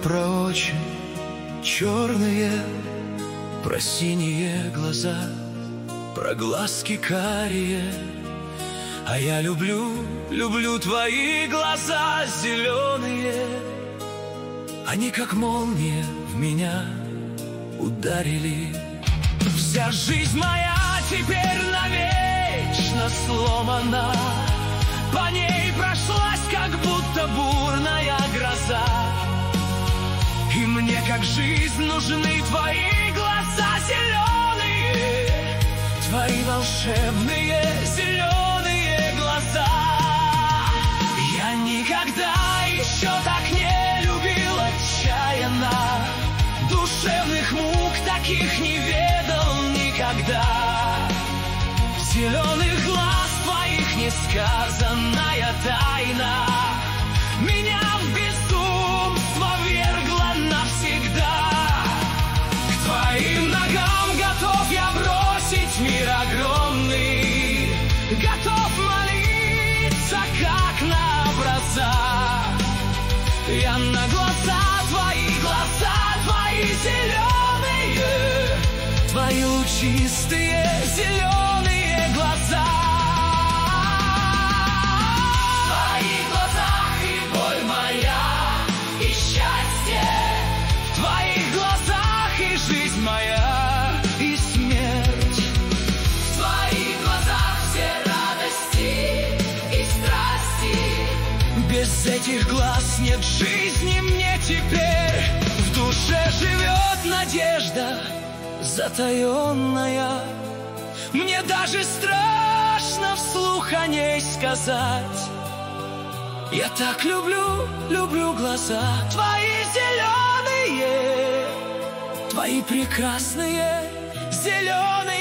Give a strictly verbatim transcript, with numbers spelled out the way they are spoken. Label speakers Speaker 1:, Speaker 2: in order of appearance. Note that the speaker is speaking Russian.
Speaker 1: про очи черные, про синие глаза, про глазки карие. А я люблю, люблю твои глаза зеленые. Они как молния в меня ударили. Вся жизнь моя теперь навечно сломана. По ней прошлась как будто бурная гроза. И мне как жизнь нужны твои глаза зеленые, твои волшебные зеленые глаза. Я никогда еще так не любил отчаянно, душевных мук таких не ведал никогда. Зеленых глаз твоих несказанная тайна меня в безумство вергла навсегда. К твоим ногам готов я бросить мир огромный, готов молиться, как на образа. Я на глаза твои, глаза твои зеленые, твои лучистые зеленые глаза. В твоих глазах и боль моя, и счастье, в твоих глазах и жизнь моя, и смерть. В твоих глазах все радости и страсти. Без этих глаз нет жизни мне теперь. В душе живет надежда затаенная. Мне даже страшно вслух о ней сказать. Я так люблю, люблю глаза твои зеленые, твои прекрасные зеленые